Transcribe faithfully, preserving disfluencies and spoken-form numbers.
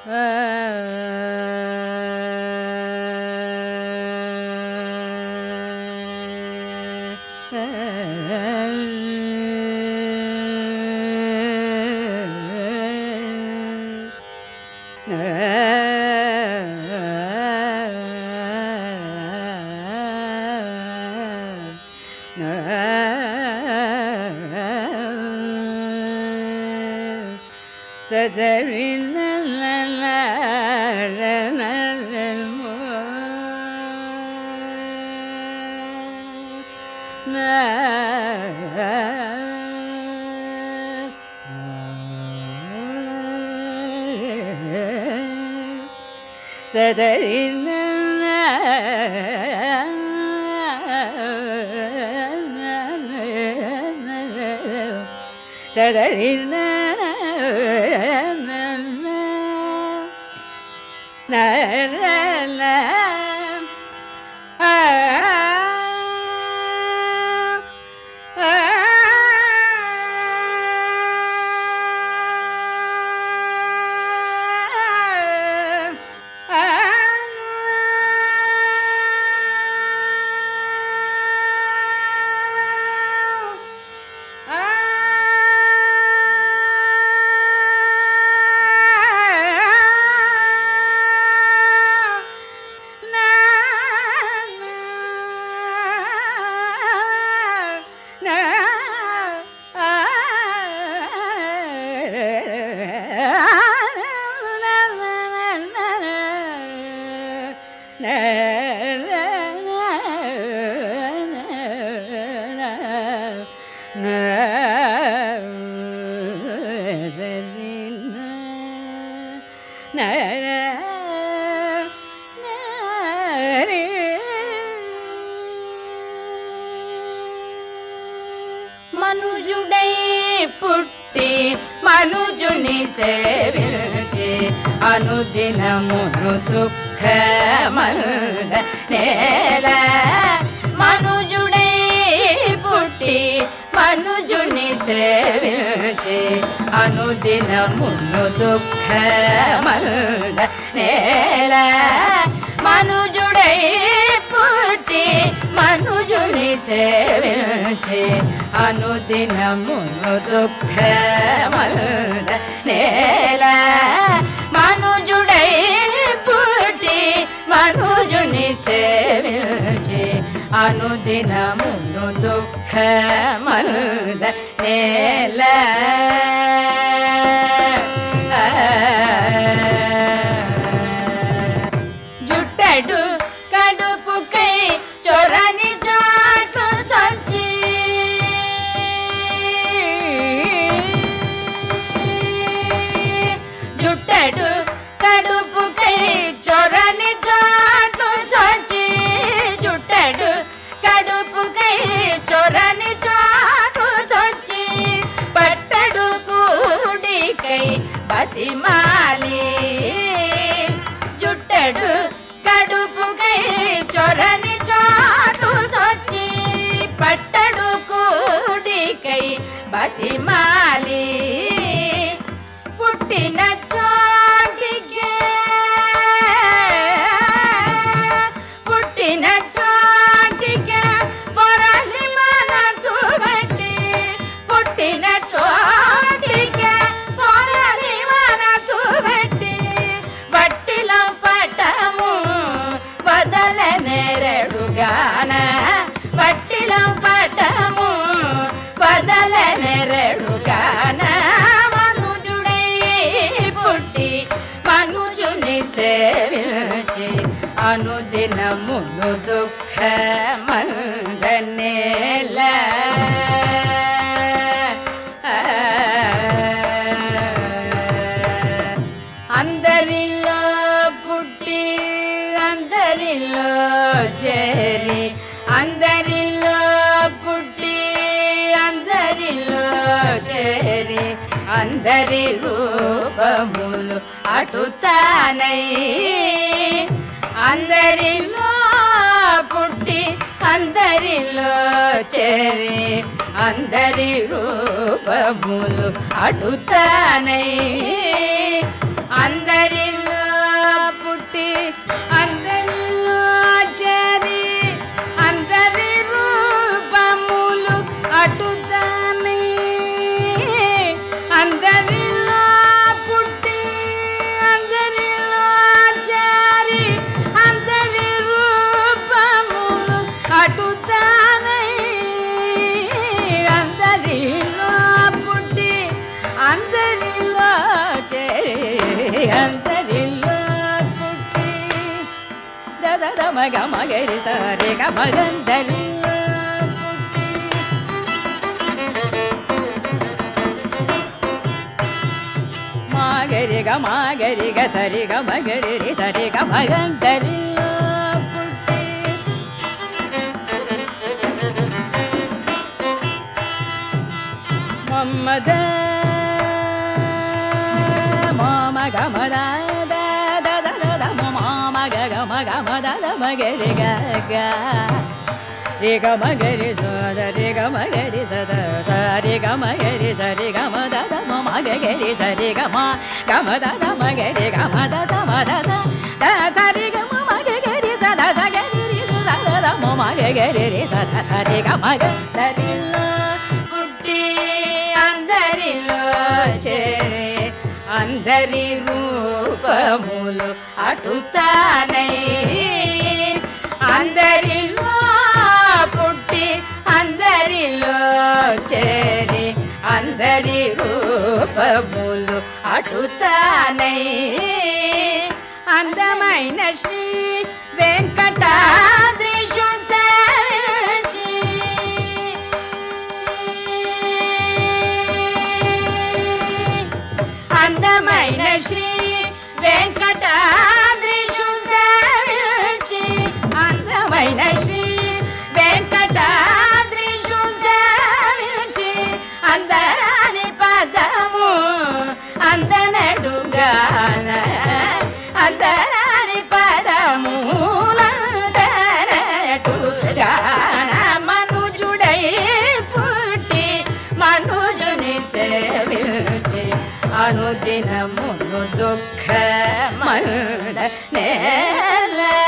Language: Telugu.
మనుజుడై పుట్టి మనుజుని సేవించి అనుదినమును దుఃఖమంద నేల. మనుజుడై పుట్టి మనుజుని సేవించి అనుదినమును దుఃఖమంద నేల. మనుజుడై పుట్టి మనుజుని సేవించి అనుదినమును దుఃఖమంద నేల. మనుజుడై పుట్టి మనుజుని సేవించి అనుదినమును దుఃఖమంద నేల. జుట్టడు కడుపుకై చొరని చాటు సచ్చి జుట్టడు కడుపుకై చొరని చాటు సచ్చి జుట్టడు కడుపుకై చొరని చాటు సచ్చి పట్టడు కూడికై బతిమాలి జుట్టడు కడుపుకై చొరని చాటు సొచ్చి పట్టడు కూడికై బతిమాలి పుట్టిన చోటికే పుట్టిన చోటికే పొరలి మనసు బట్టి పుట్టిన చోటికే పొరలి మనసు బట్టి వట్టిలో పటము వదలనెరడుగాన వట్టిలో పటము వదలనెరడుగాన. మనుజుడై పుట్టి మనుజుని సేవించి అనుదినమును దుఃఖమంద నేల. అందరిలో పుట్టి అందరిలో చేరి అందరిలో పుట్టి అందరిలో చేరి అందరి రూపములు అటుతానై అందరిలో పుట్టి అందరిలో చేరి అందరి రూపములు అటుతానై అందరిలో అందరిలో పుట్టి అందరిలో చేరి అందరి రూపములు అటుతానై అందరిలో పుట్టి అందరిలో చేరి అందరిలో పుట్టి దద మగ మగరి సరి గ మగందరిలో పుట్టి మాగరి గ మాగరి గ సరి గ మగరి రి సరి గ మగందరిలో పుట్టి మమ్మద మామ గ మద ద ద ద ద మామ గ గ మ గ మ ద ద మగరి గ గ రి గ మగరి స రి గ మగరి స ద స రి గ మగరి స రి గ మ ద ద మ మ గ గ రి స రి గ మ గ మ ద ద మ గ రి గ మ ద ద మ ద స ద స రి గ మ మ గ గ రి స ద స గ రి రి స ద ద మ మ గ గ రి రి స ద స రి గ మ గ ద రి ల పుట్టి అందరిలో చేరే అందరి రూపములు అటుతానై అందరిలో పుట్టి అందరిలో చేరి అందరి రూపములు అటుతానై అందమైన శ్రీ వెంకటాద్రీషు సేవించి అందమైన శ్రీ వెంకటాద్రీషు సేవించి అందమైన శ్రీ వెంకటాద్రీషు సేవించి అందరాని పదము అందనడుగాన అందరాని పదము అందనడుగాన మనుజుడై పుట్టి మనుజుని సేవించి అనుదినమును దుఃఖ మంద నేల